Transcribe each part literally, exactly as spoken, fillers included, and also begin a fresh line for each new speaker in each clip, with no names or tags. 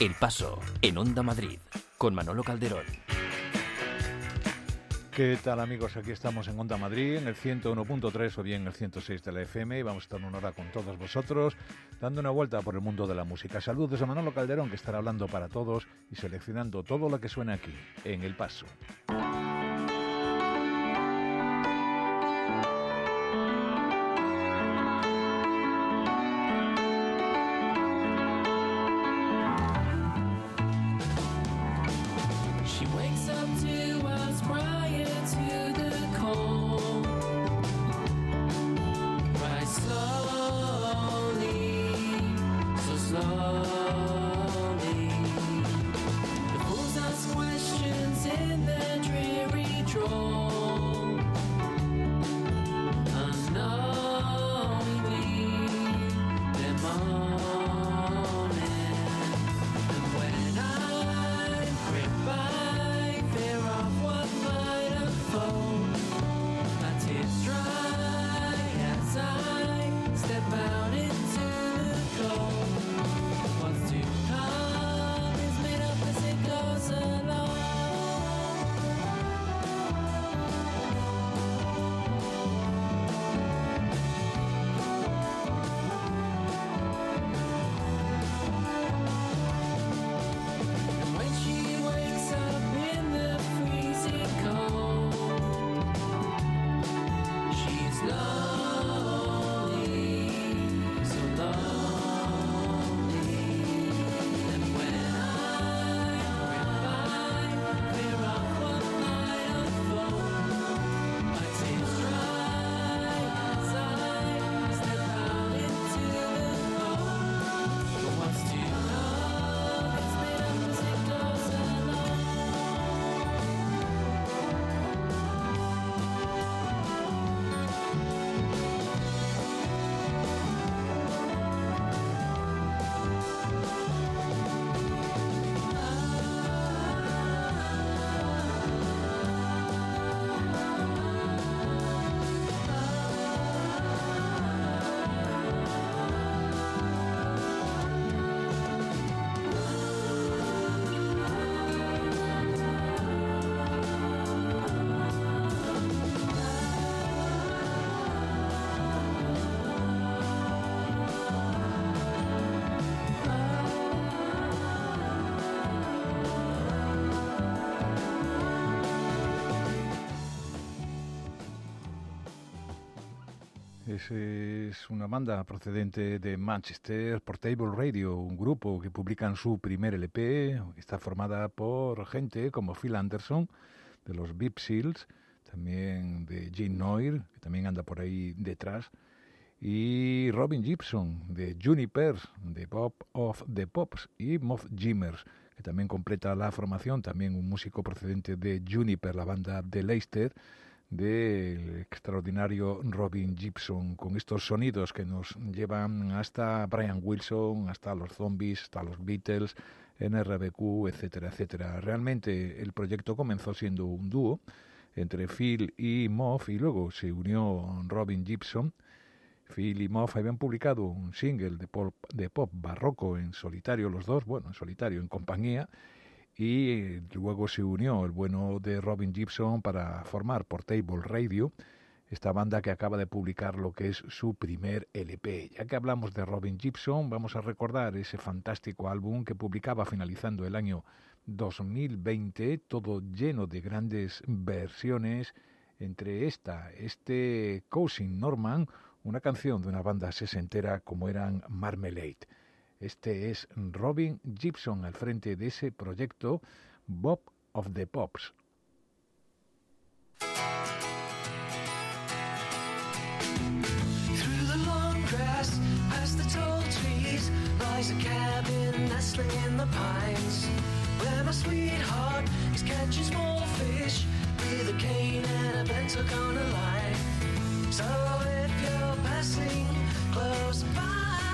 El Paso, en Onda Madrid, con Manolo Calderón.
¿Qué tal, amigos? Aquí estamos en Onda Madrid, en el ciento uno punto tres o bien el ciento seis de la F M, y vamos a estar una hora con todos vosotros, dando una vuelta por el mundo de la música. Saludos a Manolo Calderón, que estará hablando para todos y seleccionando todo lo que suena aquí, en El Paso. Es una banda procedente de Manchester, Portable Radio, un grupo que publican su primer L P, que está formada por gente como Phil Anderson, de los Beep Seals, también de Gene Noir, que también anda por ahí detrás, y Robin Gibson, de Juniper, de Pop of the Pops, y Moth Jimmers, que también completa la formación, también un músico procedente de Juniper, la banda de Leicester, del extraordinario Robin Gibson, con estos sonidos que nos llevan hasta Brian Wilson, hasta los Zombies, hasta los Beatles, N R B Q, etcétera, etcétera. Realmente el proyecto comenzó siendo un dúo entre Phil y Moth, y luego se unió Robin Gibson. Phil y Moth habían publicado un single de pop, de pop barroco en solitario los dos, bueno, en solitario, en compañía, y luego se unió el bueno de Robin Gibson para formar Portable Radio, esta banda que acaba de publicar lo que es su primer L P. Ya que hablamos de Robin Gibson, vamos a recordar ese fantástico álbum que publicaba finalizando el año dos mil veinte, todo lleno de grandes versiones, entre esta, este Cousin Norman, una canción de una banda sesentera como eran Marmalade. Este es Robin Gibson al frente de ese proyecto, Bob of the Pops.
Through the long grass, past the tall trees, lies a cabin nestling in the pines, where my sweetheart is catching small fish with a cane and a bent hook on a line. So if you're passing close by,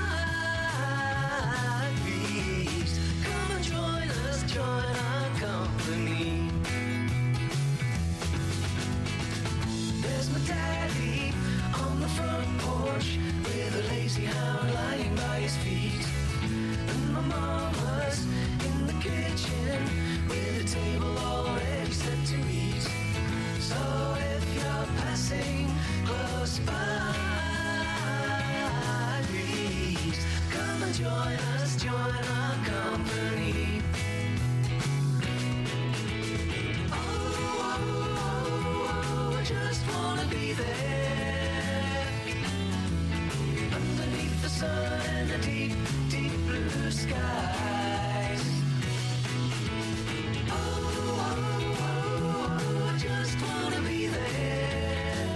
join our company. There's my daddy on the front porch with a lazy hound lying by his feet, and my mama's join us, join our company. Oh, oh, oh, oh, I just wanna be there, underneath the sun and the deep, deep blue skies. Oh, oh, oh, oh, I just wanna be there,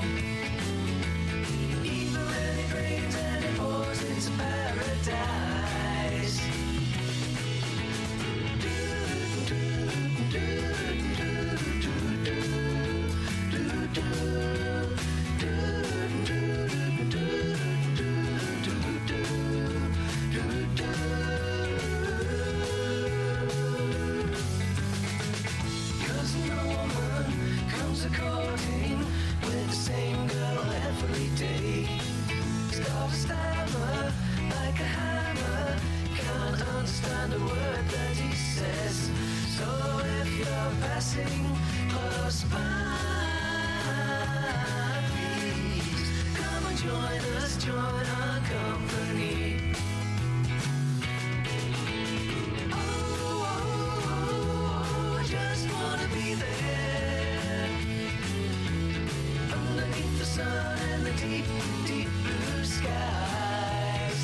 even when it rains and it pours, it's paradise. Do, do, do, do, do, do, do, cause no woman comes a-courting with the same girl every day. He's got a stammer like a hammer, can't understand a word that he says. So if you're passing close by, please come and join us, join our company. Oh, oh, oh, I just wanna be there, underneath the sun and the deep, deep blue skies.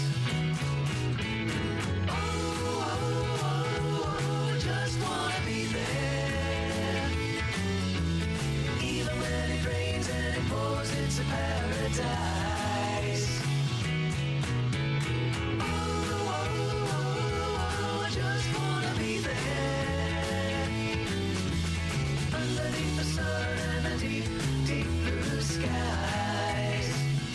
Oh, oh, oh, I just wanna be there, even when it rains and it pours, it's a paradise. Oh, oh, oh, I just wanna be there, underneath the sun and the deep, deep blue skies.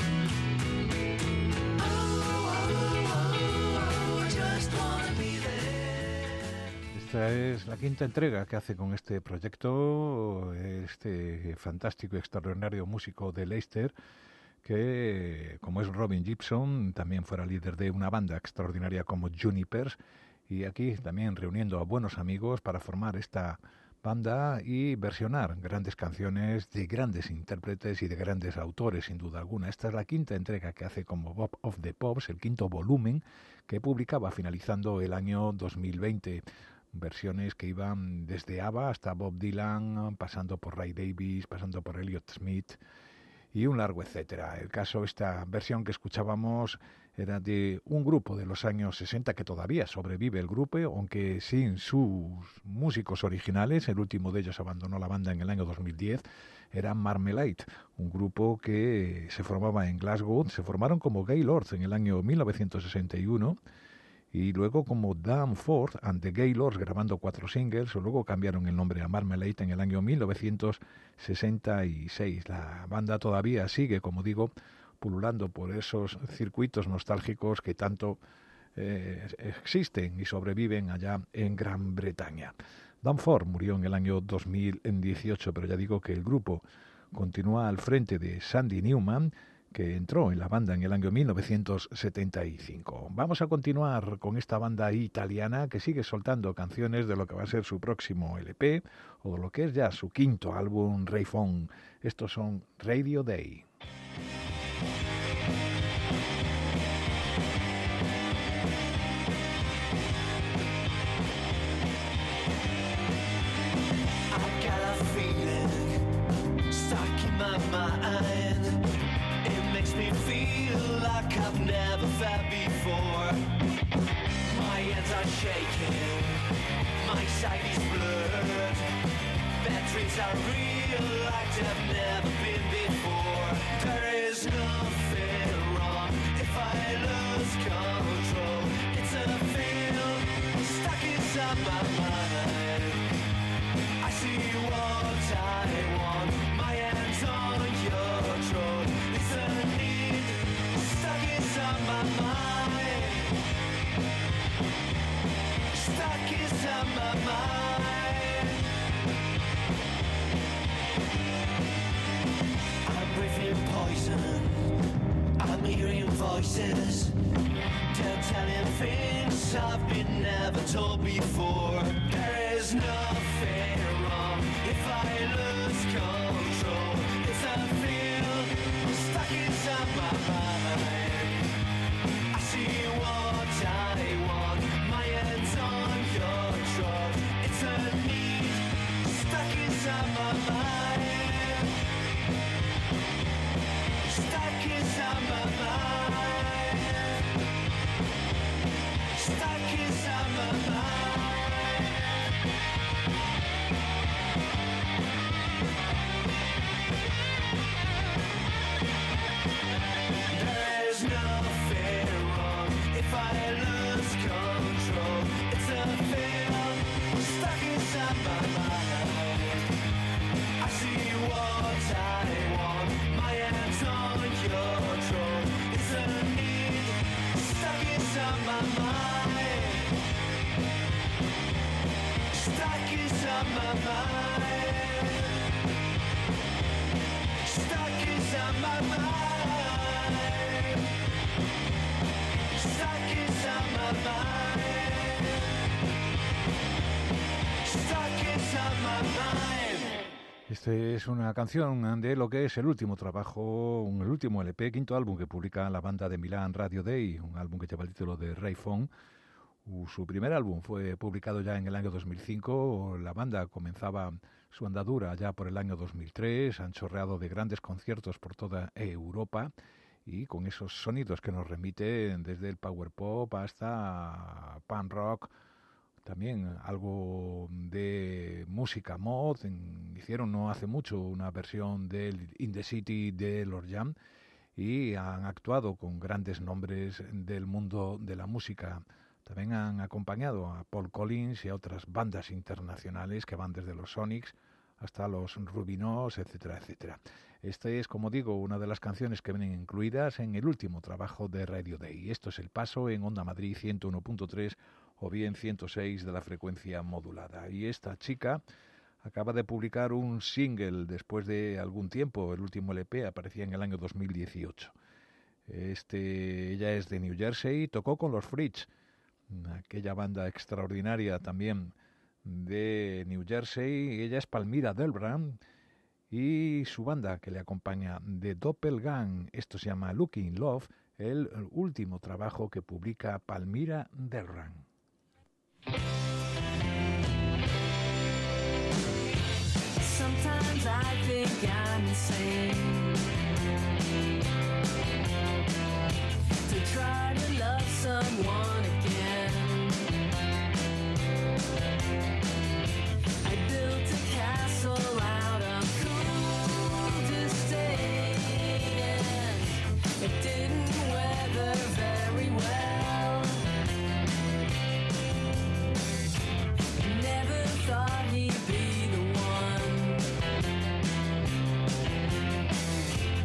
Oh, oh, oh, I just wanna be there.
Esta es la quinta entrega que hace con este proyecto este fantástico y extraordinario músico de Leicester, que, como es Robin Gibson, también fuera líder de una banda extraordinaria como Junipers, y aquí también reuniendo a buenos amigos para formar esta banda y versionar grandes canciones de grandes intérpretes y de grandes autores, sin duda alguna. Esta es la quinta entrega que hace como Bob of the Pops, el quinto volumen que publicaba finalizando el año dos mil veinte. Versiones que iban desde ABBA hasta Bob Dylan, pasando por Ray Davies, pasando por Elliott Smith y un largo etcétera. El caso, esta versión que escuchábamos era de un grupo de los años sesenta que todavía sobrevive el grupo, aunque sin sus músicos originales. El último de ellos abandonó la banda en el año dos mil diez. Era Marmalade, un grupo que se formaba en Glasgow. Se formaron como Gaylords en el año mil novecientos sesenta y uno. Y luego como Danforth and the Gaylords, grabando cuatro singles, o luego cambiaron el nombre a Marmalade en el año mil novecientos sesenta y seis. La banda todavía sigue, como digo, pululando por esos circuitos nostálgicos que tanto eh, existen y sobreviven allá en Gran Bretaña. Danforth murió en el año dos mil dieciocho, pero ya digo que el grupo continúa al frente de Sandy Newman, que entró en la banda en el año mil novecientos setenta y cinco. Vamos a continuar con esta banda italiana que sigue soltando canciones de lo que va a ser su próximo L P o de lo que es ya su quinto álbum, Rayphone. Estos son Radio Day.
I've got a feeling stuck in my mind. Makes me feel like I've never felt before. My hands are shaking, my sight is blurred. Batteries are real like they've never been before. There is nothing wrong if I lose control. It's a feel stuck inside my mind. I see what I want, my hands on your throat. It's a need stuck inside my mind, stuck inside my mind. I'm breathing poison, I'm hearing voices. They're telling things I've been never told before. There is nothing wrong if I lose control. It's a feel stuck inside my mind. I see what I my mind. Stuck inside my mind. Stuck inside my mind. Stuck inside my mind.
Esta es una canción de lo que es el último trabajo, el último L P, quinto álbum que publica la banda de Milán Radio Day, un álbum que lleva el título de Ray Fong. Su primer álbum fue publicado ya en el año dos mil cinco, la banda comenzaba su andadura ya por el año dos mil tres, han chorreado de grandes conciertos por toda Europa y con esos sonidos que nos remiten desde el power pop hasta punk rock, también algo de música mod. En, hicieron no hace mucho una versión del In the City de Lord Jam y han actuado con grandes nombres del mundo de la música. También han acompañado a Paul Collins y a otras bandas internacionales que van desde los Sonics hasta los Rubinos, etcétera, etcétera. Esta es, como digo, una de las canciones que vienen incluidas en el último trabajo de Radio Day. Esto es El Paso en Onda Madrid ciento uno punto tres o bien ciento seis de la frecuencia modulada. Y esta chica acaba de publicar un single después de algún tiempo. El último L P aparecía en el año dos mil dieciocho. Este, ella es de New Jersey, tocó con los Fridge, aquella banda extraordinaria también de New Jersey. Ella es Palmira Delbrand y su banda que le acompaña de Doppelgang. Esto se llama Looking Love, el último trabajo que publica Palmira Delbrand.
Sometimes I think I'm insane to try to love someone again. I built a castle out of cool disdain. It didn't weather very well. Never thought he'd be the one.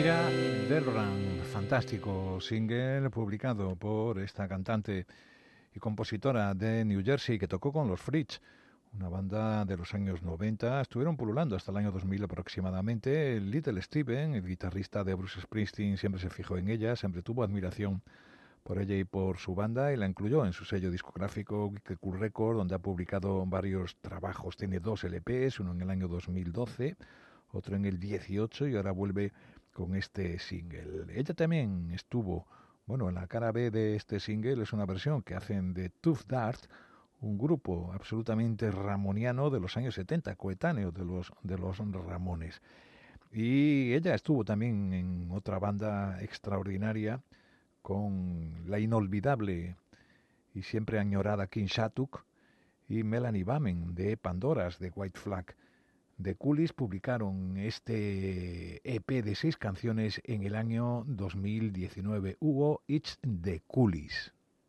Palmira Delran, fantástico single publicado por esta cantante y compositora de New Jersey que tocó con los Fridge, una banda de los años noventa. Estuvieron pululando hasta el año dos mil aproximadamente. El Little Steven, el guitarrista de Bruce Springsteen, siempre se fijó en ella, siempre tuvo admiración por ella y por su banda y la incluyó en su sello discográfico Wicked Cool Record, donde ha publicado varios trabajos. Tiene dos L Pes, uno en el año dos mil doce, otro en el dieciocho y ahora vuelve con este single. Ella también estuvo, bueno, en la cara B de este single es una versión que hacen de Tooth Dart, un grupo absolutamente ramoniano de los años setenta, coetáneo de los, de los Ramones. Y ella estuvo también en otra banda extraordinaria con la inolvidable y siempre añorada King Shattuck y Melanie Bamen de Pandoras, de White Flag. The Coolies publicaron este E P de seis canciones en el año dos mil diecinueve. Hugo, It's The Coolies.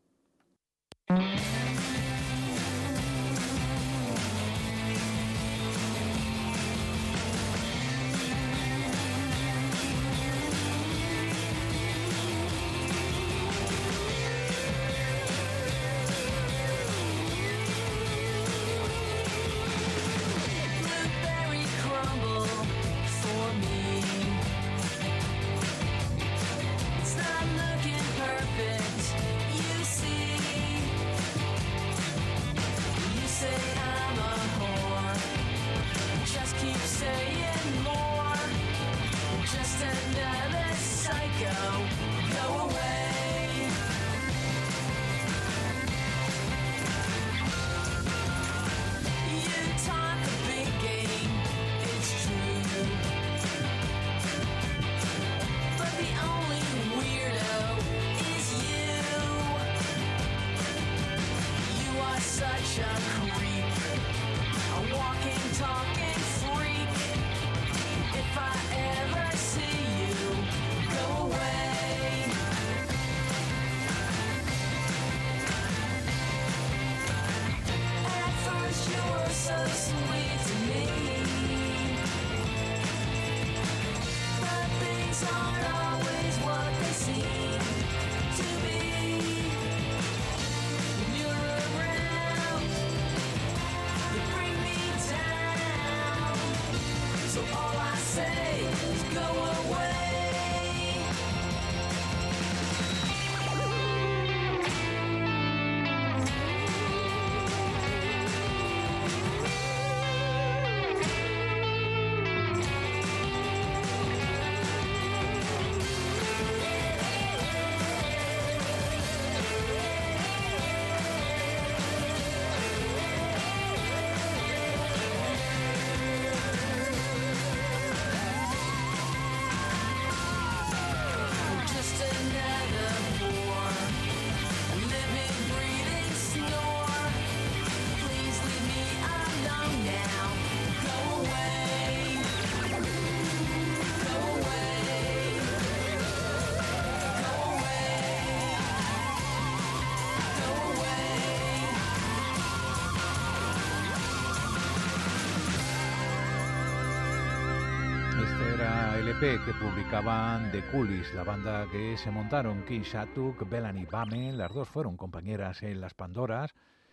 Que publicaban The Coolies, la banda que se montaron King Shattuck, Melanie Bamen, las dos fueron compañeras en las Pandoras,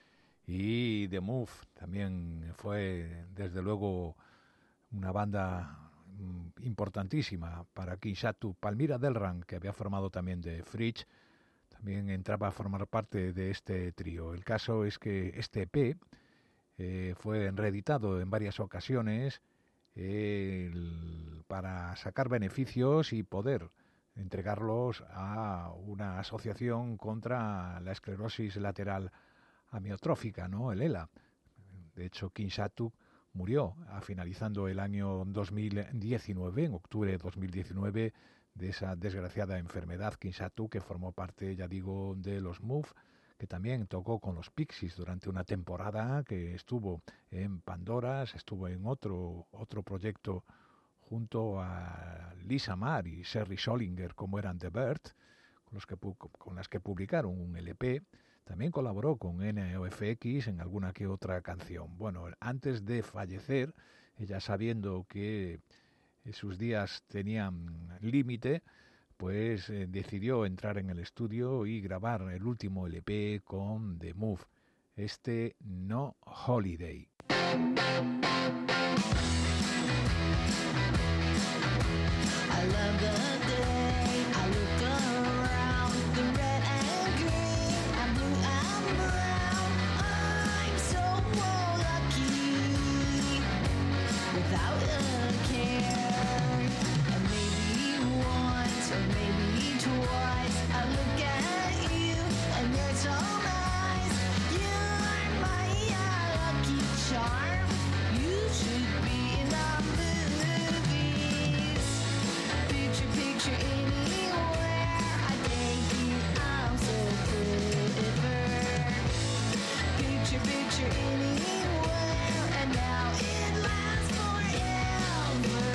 y The Move también fue desde luego una banda importantísima para King Shattuck. Palmira Delran, que había formado también de Fridge, también entraba a formar parte de este trío. El caso es que este E P eh, fue reeditado en varias ocasiones El, para sacar beneficios y poder entregarlos a una asociación contra la esclerosis lateral amiotrófica, ¿no? El E L A. De hecho, King Shattuck murió a finalizando el año dos mil diecinueve, en octubre de dos mil diecinueve, de esa desgraciada enfermedad. King Shattuck, que formó parte, ya digo, de los Move, que también tocó con los Pixies durante una temporada, que estuvo en Pandoras, estuvo en otro, otro proyecto junto a Lisa Marr y Sherry Solinger, como eran The Bird, con, los que, con las que publicaron un L P. También colaboró con N O F X en alguna que otra canción. Bueno, antes de fallecer, ella sabiendo que sus días tenían límite, pues eh, decidió entrar en el estudio y grabar el último L P con The Move, este No Holiday.
I love the day I look around, the red and green and blue and brown. I'm so lucky without a care. And maybe once or maybe twice I look at you and you're so nice. You're my uh, lucky charm. You should be in the movies. Picture, picture anywhere. I think you, I'm so clever. Picture, picture anywhere. And now it lasts forever.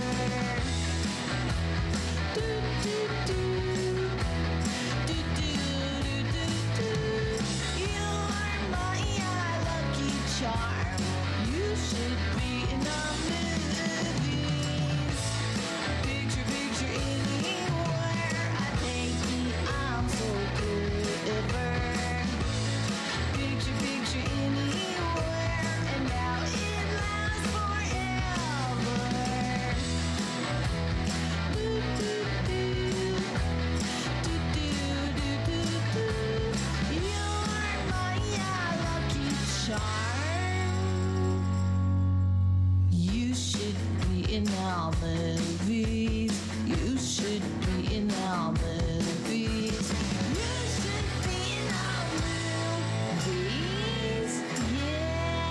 Do, do, do. Do, do, do, do, do. You're my uh, lucky charm. You should be in the movies. Picture, picture anywhere. I think I'm so clever. Picture, picture anywhere. And now it lasts forever. Do, do, do. Do, do, do, do, do. You're my uh, lucky charm. You should be in our movies. You should be in our movies. You should be in our movies. Yeah.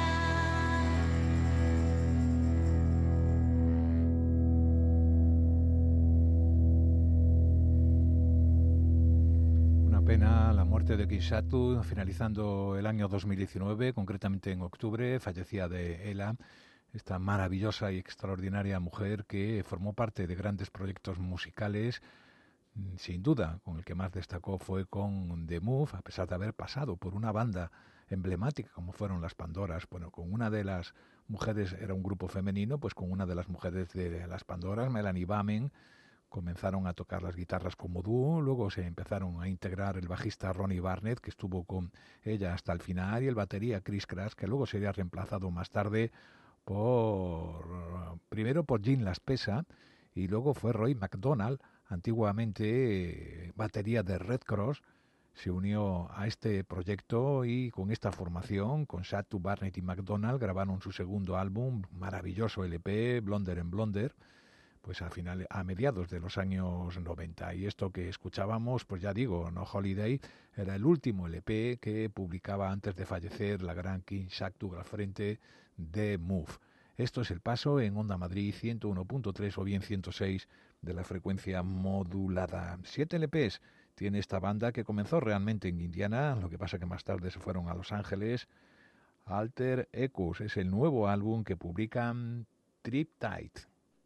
Una pena la muerte de Kishatu, finalizando el año dos mil diecinueve, concretamente en octubre, fallecía de Ela, esta maravillosa y extraordinaria mujer que formó parte de grandes proyectos musicales. Sin duda, con el que más destacó fue con The Move, a pesar de haber pasado por una banda emblemática como fueron las Pandoras. Bueno, con una de las mujeres, era un grupo femenino, pues con una de las mujeres de las Pandoras, Melanie Bamen, comenzaron a tocar las guitarras como dúo, luego se empezaron a integrar el bajista Ronnie Barnett, que estuvo con ella hasta el final, y el batería Chris Crash, que luego sería reemplazado más tarde por, primero por Gene Laspesa, y luego fue Roy McDonald, antiguamente eh, batería de Red Cross, se unió a este proyecto y con esta formación, con Shatu, Barnett y McDonald, grabaron su segundo álbum, maravilloso L P, Blonder and Blonder, pues a, final, a mediados de los años noventa. Y esto que escuchábamos, pues ya digo, No Holiday, era el último L P que publicaba antes de fallecer la gran King Shatu al frente de Move. Esto es El Paso en Onda Madrid ciento uno punto tres o bien ciento seis de la frecuencia modulada. Siete L Ps tiene esta banda que comenzó realmente en Indiana, lo que pasa que más tarde se fueron a Los Ángeles. Alter Echoes es el nuevo álbum que publican Triptide.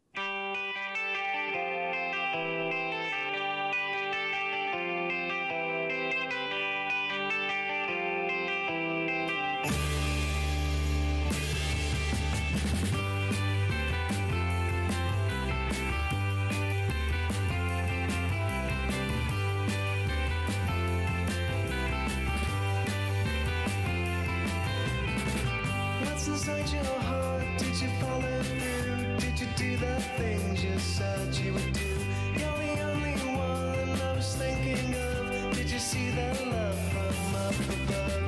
What's inside your heart? Did you follow through? Did you do the things you said you would do? You're the only one I was thinking of. Did you see that love from up above?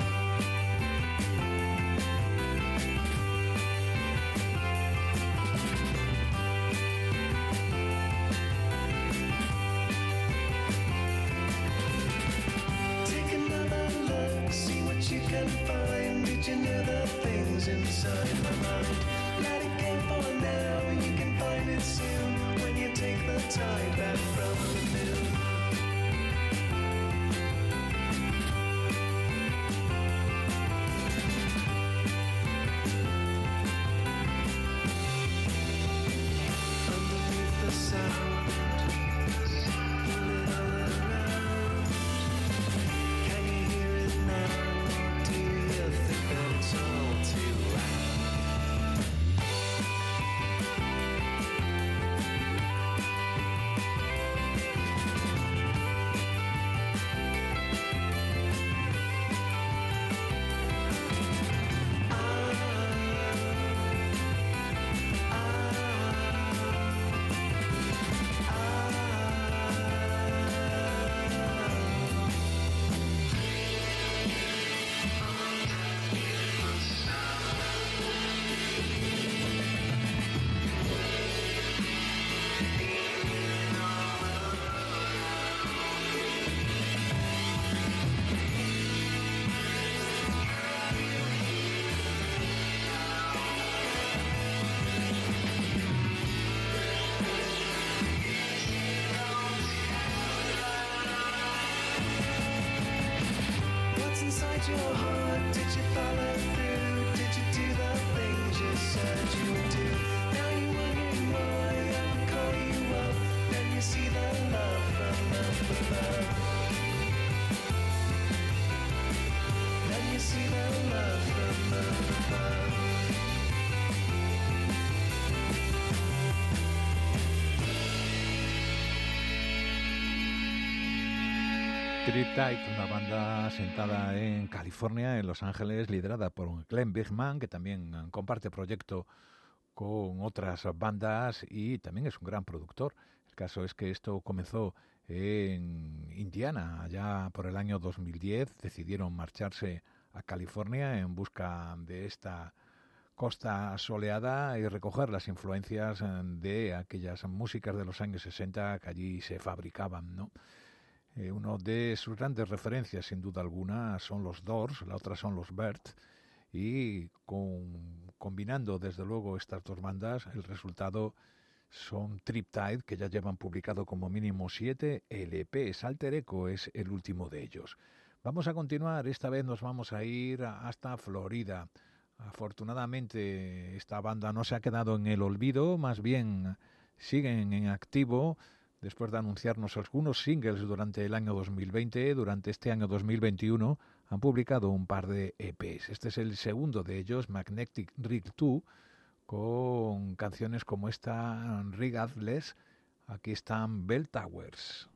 Take another look, see what you can find. Did you know the things inside my mind? Let it go for now, you can find it soon when you take the your heart? Did you follow through? Did you do the things you said you would do? Now you're wondering why I would call you up. Then you see the love from up above. Then you see the love from up above.
Triptide, una banda sentada en California, en Los Ángeles, liderada por Glenn Bigman, que también comparte proyecto con otras bandas y también es un gran productor. El caso es que esto comenzó en Indiana, allá por el año dos mil diez. Decidieron marcharse a California en busca de esta costa soleada y recoger las influencias de aquellas músicas de los años sesenta que allí se fabricaban, ¿no? Eh, uno de sus grandes referencias, sin duda alguna, son los Doors, la otra son los Byrds, y con, combinando desde luego estas dos bandas, el resultado son Triptide, que ya llevan publicado como mínimo siete L Pes. Alter Echo es el último de ellos. Vamos a continuar, esta vez nos vamos a ir hasta Florida. Afortunadamente esta banda no se ha quedado en el olvido, más bien siguen en activo. Después de anunciarnos algunos singles durante el año dos mil veinte, durante este año dos mil veintiuno han publicado un par de E Pes. Este es el segundo de ellos, Magnetic Rig dos, con canciones como esta, Regardless. Aquí están Bell Towers.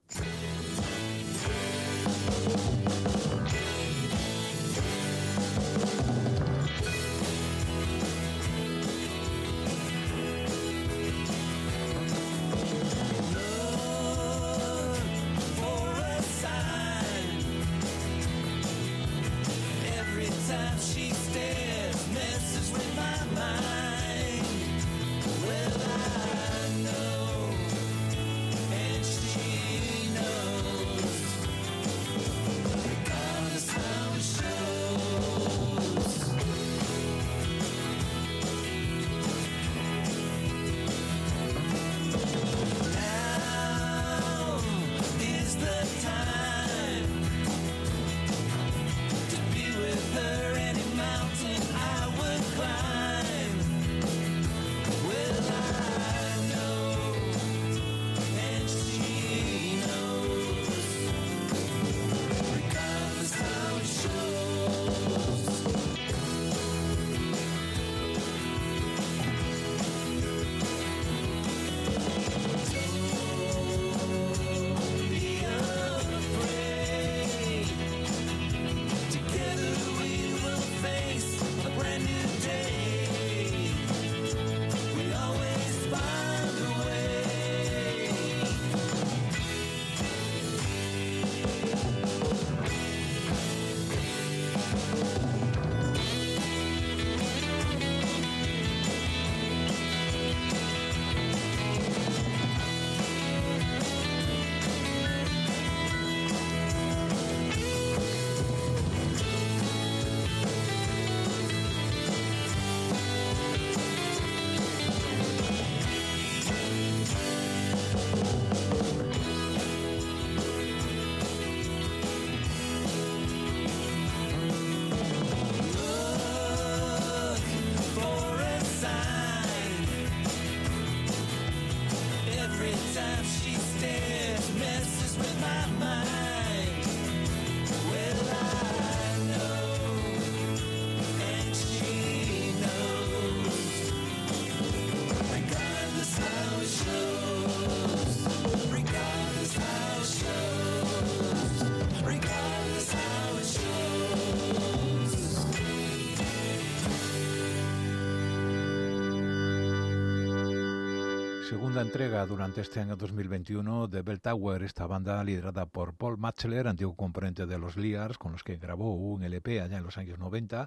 Segunda entrega durante este año dos mil veintiuno de Bell Tower, esta banda liderada por Paul Matchler, antiguo componente de los Liars, con los que grabó un L P allá en los años noventa,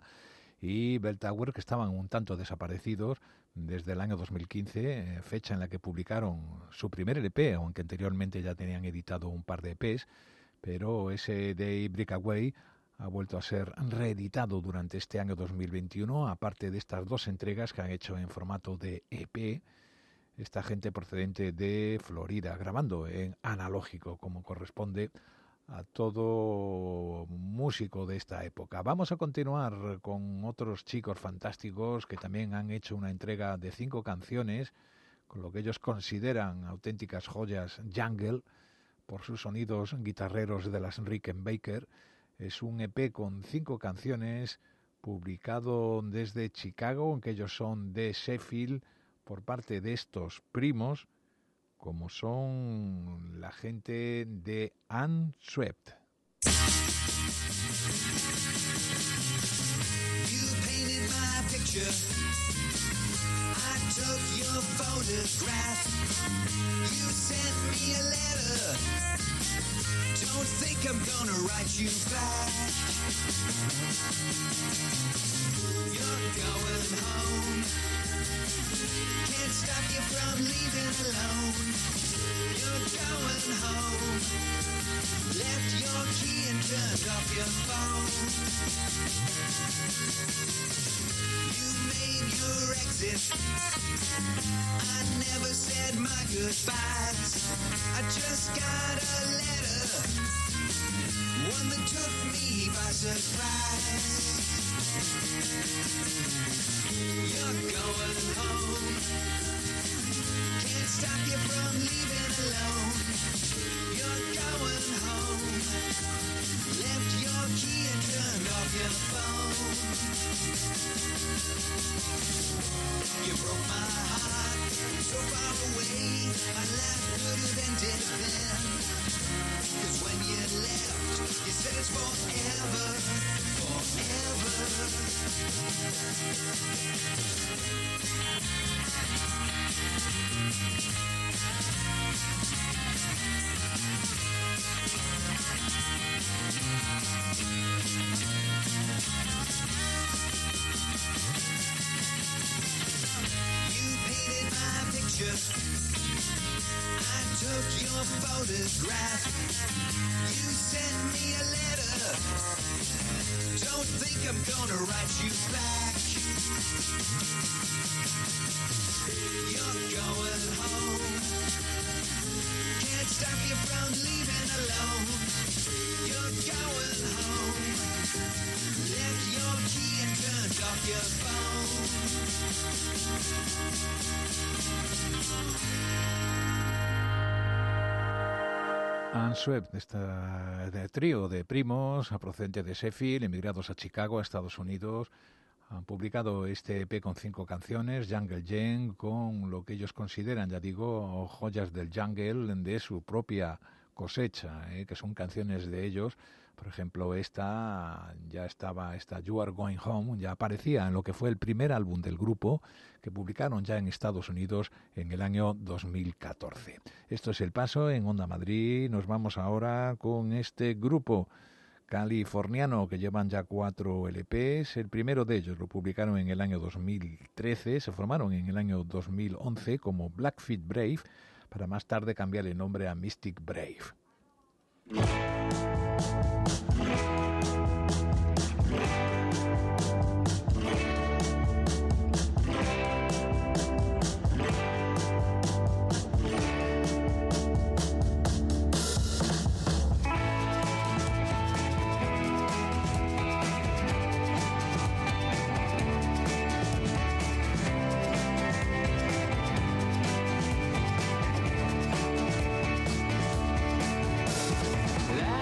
y Bell Tower, que estaban un tanto desaparecidos desde el año dos mil quince, eh, fecha en la que publicaron su primer L P, aunque anteriormente ya tenían editado un par de E Pes, pero ese Day Breakaway ha vuelto a ser reeditado durante este año dos mil veintiuno, aparte de estas dos entregas que han hecho en formato de E P. Esta gente procedente de Florida, grabando en analógico, como corresponde a todo músico de esta época. Vamos a continuar con otros chicos fantásticos que también han hecho una entrega de cinco canciones con lo que ellos consideran auténticas joyas jungle por sus sonidos guitarreros de las Rickenbacker. Es un E P con cinco canciones publicado desde Chicago, aunque ellos son de Sheffield, por parte de estos primos, como son la gente de Unswept.
You painted my picture. I took your photograph. You sent me a letter. Don't think I'm gonna write you back. You're going home. Can't stop you from leaving alone. You're going home. Left your key and turned off your phone. You made your exit. I never said my goodbyes. I just got a letter, one that took me by surprise. You're going home. Can't stop you from leaving alone. You're going home. Left your key and turned off your phone. You broke my heart, so far away. My life could have ended then. Cause when you left, you said it's forever, forever. I took your photograph. You sent me a letter. Don't think I'm gonna write you back. You're going home. Can't stop you from leaving alone. You're going home. Left your key and turned off your phone.
Unswept, este de trío de primos procedente de Sheffield, emigrados a Chicago, a Estados Unidos, han publicado este E P con cinco canciones, Jungle Jam, con lo que ellos consideran, ya digo, joyas del jungle de su propia cosecha, ¿eh? Que son canciones de ellos. Por ejemplo, esta ya estaba, esta You Are Going Home, ya aparecía en lo que fue el primer álbum del grupo que publicaron ya en Estados Unidos en el año dos mil catorce. Esto es El Paso en Onda Madrid. Nos vamos ahora con este grupo californiano que llevan ya cuatro L Pes. El primero de ellos lo publicaron en el año dos mil trece, se formaron en el año dos mil once como Blackfeet Brave, para más tarde cambiar el nombre a Mystic Brave.
Life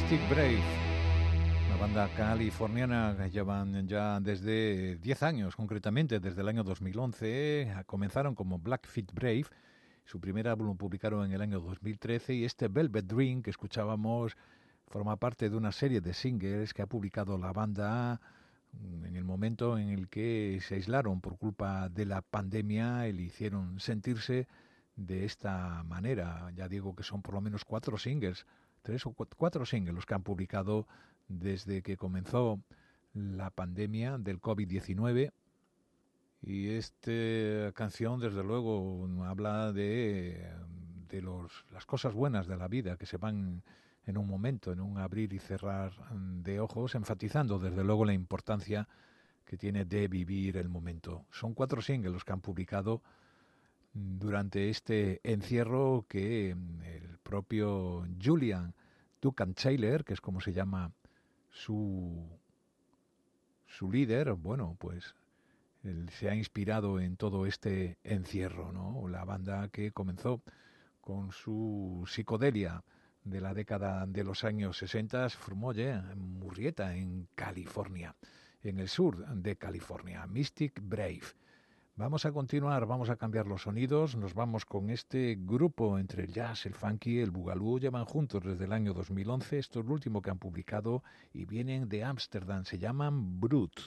Mystic Brave, una banda californiana que llevan ya desde diez años, concretamente desde el año dos mil once. Comenzaron como Blackfeet Brave, su primer álbum lo publicaron en el año dos mil trece, y este Velvet Dream que escuchábamos forma parte de una serie de singles que ha publicado la banda en el momento en el que se aislaron por culpa de la pandemia y le hicieron sentirse de esta manera. Ya digo que son por lo menos cuatro singles, tres o cuatro singles los que han publicado desde que comenzó la pandemia del covid diecinueve. Y esta canción, desde luego, habla de, de los, las cosas buenas de la vida que se van en un momento, en un abrir y cerrar de ojos, enfatizando desde luego la importancia que tiene de vivir el momento. Son cuatro singles los que han publicado durante este encierro que el propio Julian Duncan Taylor, que es como se llama su, su líder, bueno, pues él se ha inspirado en todo este encierro, ¿no? La banda que comenzó con su psicodelia de la década de los años sesenta se formó ya en Murrieta, en California, en el sur de California, Mystic Brave. Vamos a continuar, vamos a cambiar los sonidos, nos vamos con este grupo entre el jazz, el funky, el boogaloo. Llevan juntos desde el año dos mil once, esto es lo último que han publicado y vienen de Ámsterdam, se llaman Brute.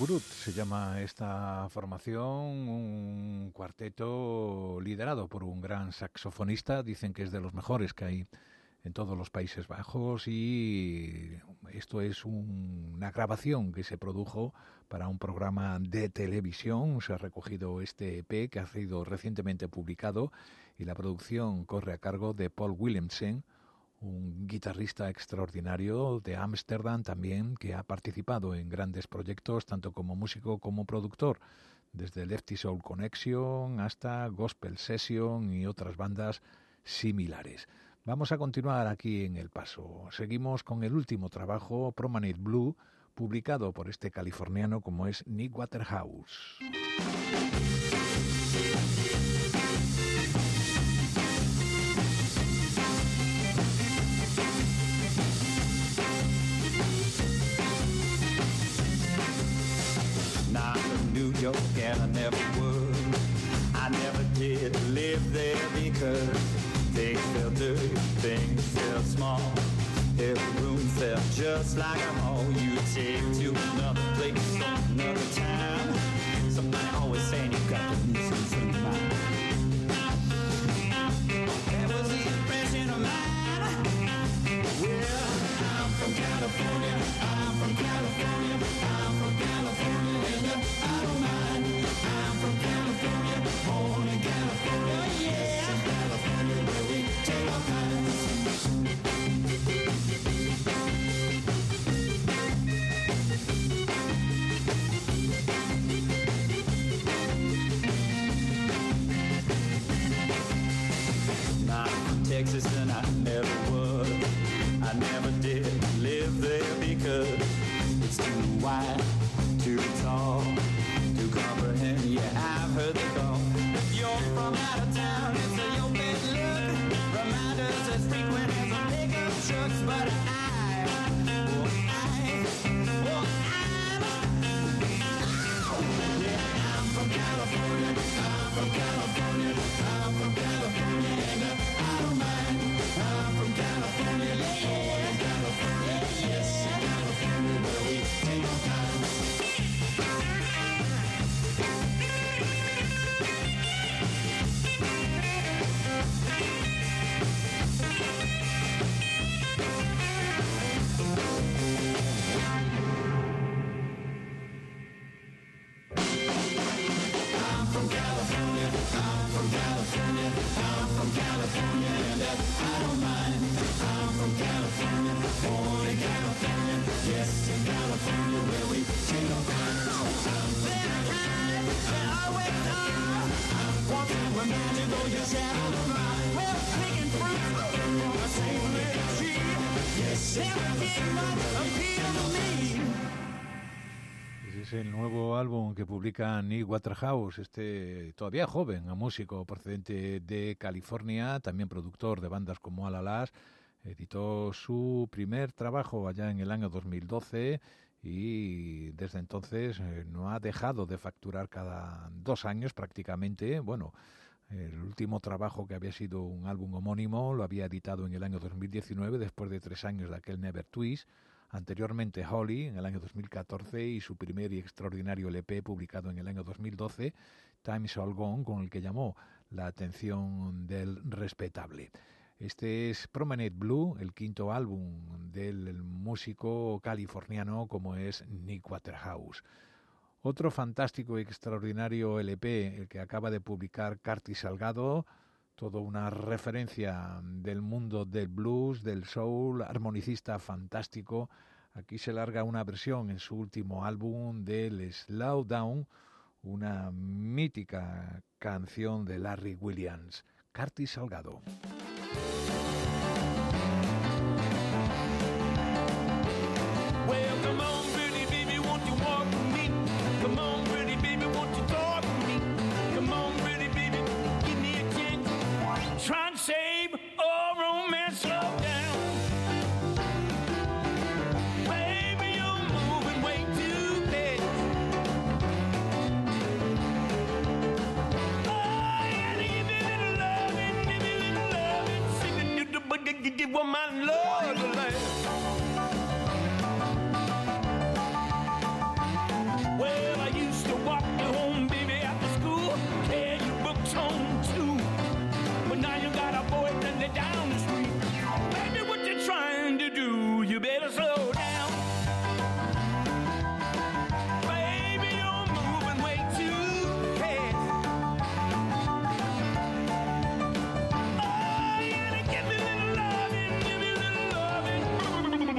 Brut se llama esta formación, un cuarteto liderado por un gran saxofonista, dicen que es de los mejores que hay en todos los Países Bajos, y esto es un, una grabación que se produjo para un programa de televisión. Se ha recogido este E P que ha sido recientemente publicado y la producción corre a cargo de Paul Williamson, un guitarrista extraordinario de Ámsterdam también, que ha participado en grandes proyectos tanto como músico como productor, desde Lefty Soul Connection hasta Gospel Session y otras bandas similares. Vamos a continuar aquí en El Paso. Seguimos con el último trabajo, Promenade Blue, publicado por este californiano como es Nick Waterhouse.
Not from New York, and I never would. I never did live there because things felt dirty, things felt small. Every room felt just like a hall. You take to another place, another time. Somebody always saying you got to lose some mind. That was the impression of mine. Well, I'm from California, I'm from California, I'm from California, and I don't mind. I'm from California, born in California, yeah. California, where we take our kinds. I'm from Texas and I never would. I never did live there because it's too wide, too tall, to comprehend. Yeah, I've heard the call. If you're from out of town, it's a your best look. Reminders as frequent as a pickup trucks, but I, oh I, oh I'm, yeah, I'm from California. I'm from California. I'm from California, and I don't mind. I'm from California, yeah, California, yes, California, where we take our time. I'm from California, I'm from California, I'm from California, and I don't mind. I'm from California, born in California, yes, in California, where we take our time. I'm from California, I always are. I want to remind you, though you shadow of mine. Well, picking fruit from a same little tree, yes, everything might appeal to me.
Es el nuevo álbum que publica Nick Waterhouse, este todavía joven músico procedente de California, también productor de bandas como Alalas. Editó su primer trabajo allá en el año dos mil doce y desde entonces eh, no ha dejado de facturar cada dos años prácticamente. Bueno, el último trabajo, que había sido un álbum homónimo, lo había editado en el año dos mil diecinueve, después de tres años de aquel Never Twist. Anteriormente Holly en el año dos mil catorce y su primer y extraordinario L P publicado en el año dos mil doce, Time's All Gone, con el que llamó la atención del respetable. Este es Promenade Blue, el quinto álbum del músico californiano como es Nick Waterhouse. Otro fantástico y extraordinario L P, el que acaba de publicar Curtis Salgado, todo una referencia del mundo del blues, del soul, armonicista fantástico. Aquí se larga una versión en su último álbum del Slow Down, una mítica canción de Larry Williams. Curtis Salgado.
Well, come on, pretty baby, won't you walk with me? Come on, pretty baby, won't you talk with me? Come on, pretty baby, give me a chance. Try and save our romance, slow down. Baby, you're moving way too fast. Oh, yeah, give me a little loving, give me a little loving. Singing you the boogie, give one my love to last. Well,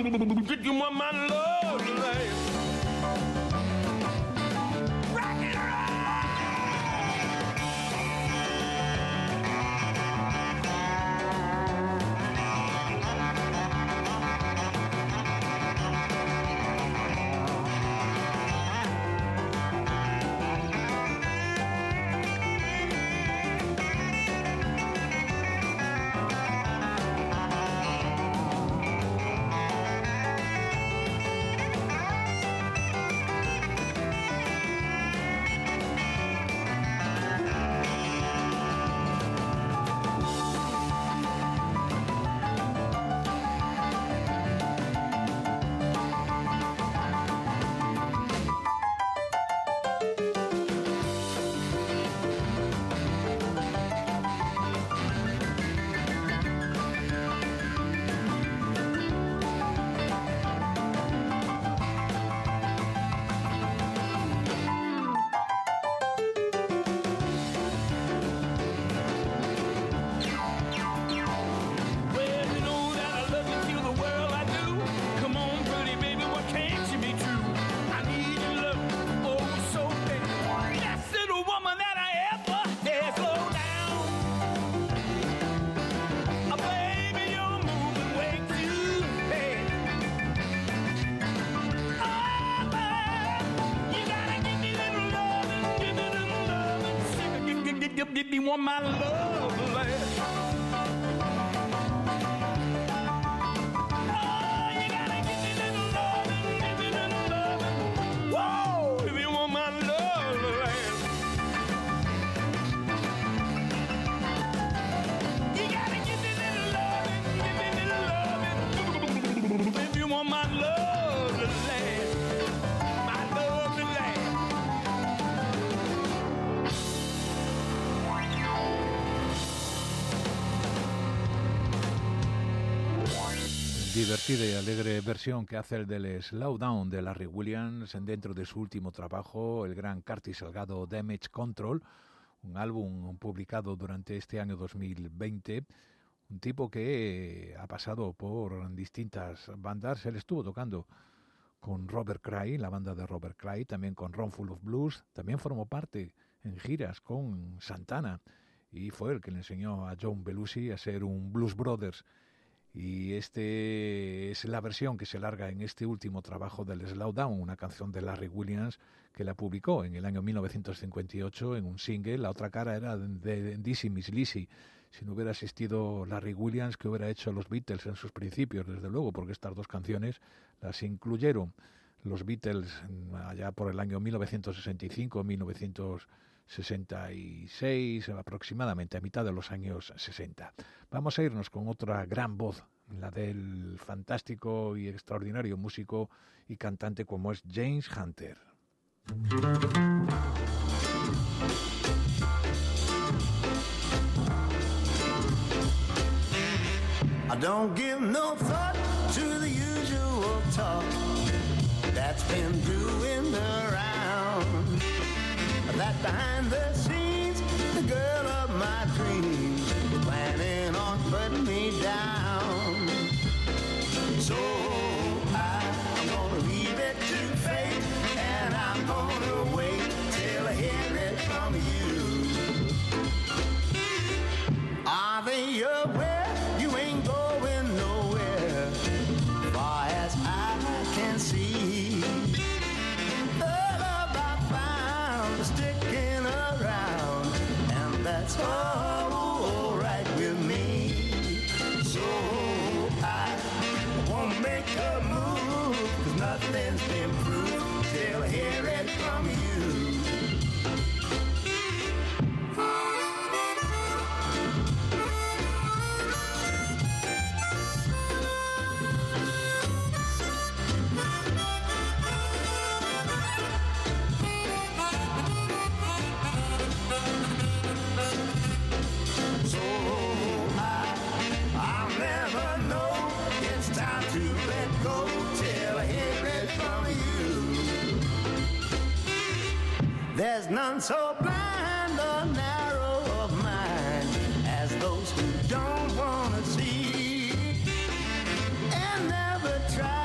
Did you want my love to last? Rock and did you want my love to last? Oh, you gotta give me little loving, give me little loving. Whoa, if you want my love to last. You gotta give me little loving, give me little loving. If you want my love to last, my love to last.
Divertida y alegre versión que hace el del Slow Down de Larry Williams dentro de su último trabajo, el gran Curtis Salgado Damage Control, un álbum publicado durante este año dos mil veinte. Un tipo que ha pasado por distintas bandas. Él estuvo tocando con Robert Cray, la banda de Robert Cray, también con Room Full of Blues. También formó parte en giras con Santana y fue el que le enseñó a John Belushi a ser un Blues Brothers. Y este es la versión que se larga en este último trabajo del Slow Down, una canción de Larry Williams que la publicó en el año mil novecientos cincuenta y ocho en un single. La otra cara era de Dizzy Miss Lizzy. Si no hubiera existido Larry Williams, que hubiera hecho los Beatles en sus principios, desde luego, porque estas dos canciones las incluyeron los Beatles allá por el año mil novecientos sesenta y cinco, mil novecientos sesenta y seis, aproximadamente a mitad de los años sesenta. Vamos a irnos con otra gran voz, la del fantástico y extraordinario músico y cantante como es James Hunter.
I don't give no thought to the usual talk that's been doing the round. That behind the scenes, the girl of my dreams is planning on putting me down. So I'm gonna leave it to fate, and I'm gonna wait till I hear it from you. Are they aware you ain't going nowhere, far as I can see? Sticking around, and that's all right with me. So I won't make a move, 'cause nothing's been proved till I hear it from you. There's none so blind or narrow of mind as those who don't want to see and never try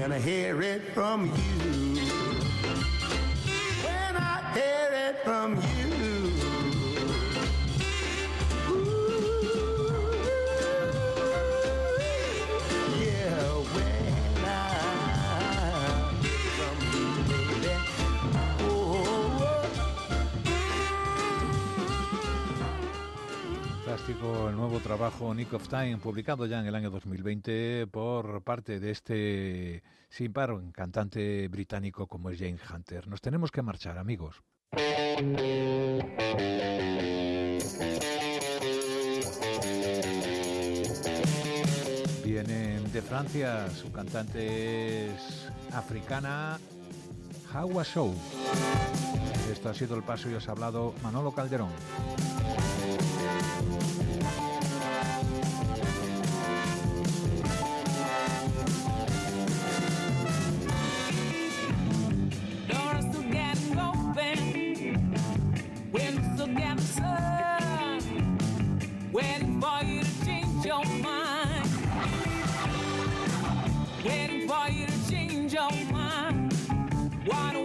when I hear it from you. When I hear it from you.
El nuevo trabajo Nick of Time, publicado ya en el año dos mil veinte por parte de este sin paro cantante británico como es James Hunter. Nos tenemos que marchar, amigos. Vienen de Francia, su cantante es africana, Hawa Show. Esto ha sido El Paso y os ha hablado Manolo Calderón.
Waiting for you to change your mind. Waiting for you to change your mind. Why don't